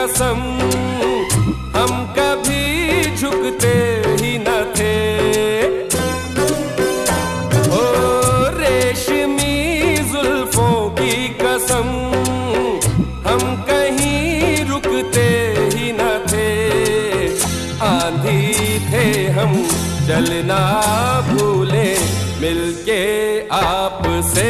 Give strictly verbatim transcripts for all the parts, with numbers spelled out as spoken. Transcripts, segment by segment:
कसम हम कभी झुकते ही न थे। ओ रेशमी जुल्फों की कसम हम कहीं रुकते ही न थे। आंधी थे हम चलना भूले मिलके आपसे।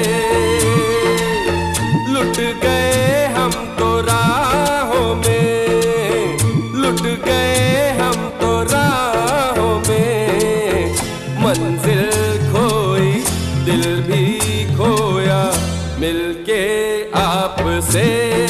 लुट गए हम तो राहों में, लुट गए हम तो राहों में। मंजिल खोई दिल भी खोया मिलके आपसे।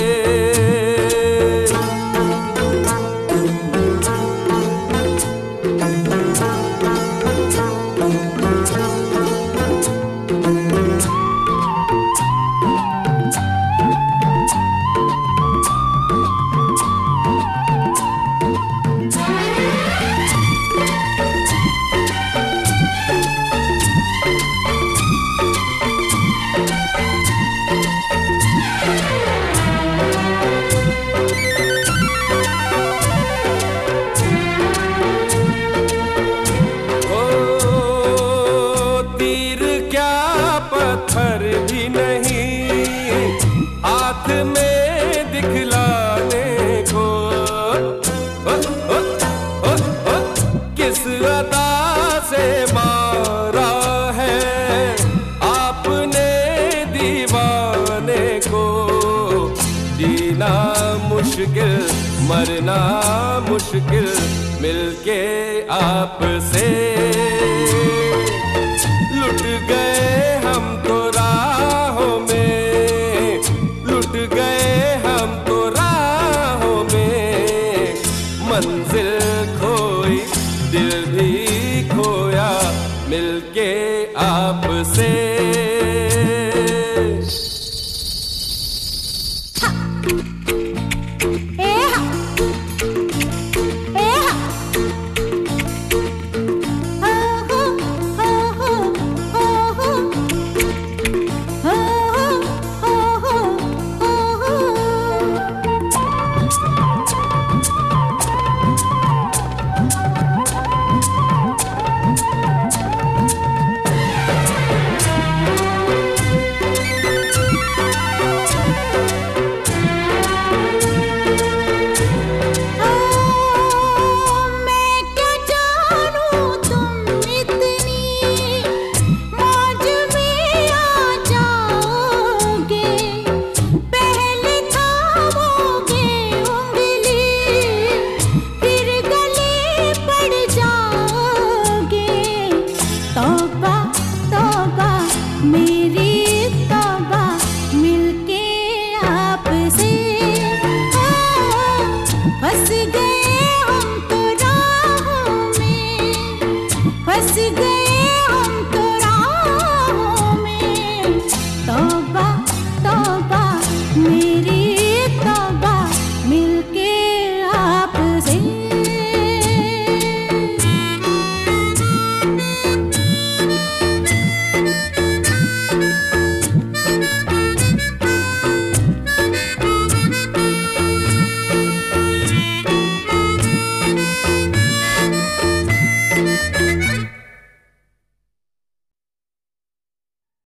पत्थर भी नहीं हाथ में दिखलाने को। ओ, ओ, ओ, ओ, किस अदा से मारा है आपने दीवाने को। जीना मुश्किल मरना मुश्किल मिलके आपसे। लुट गए हम तो राहों में, लुट गए हम तो राहों में। मंजिल खोई दिल भी खोया मिलके आपसे।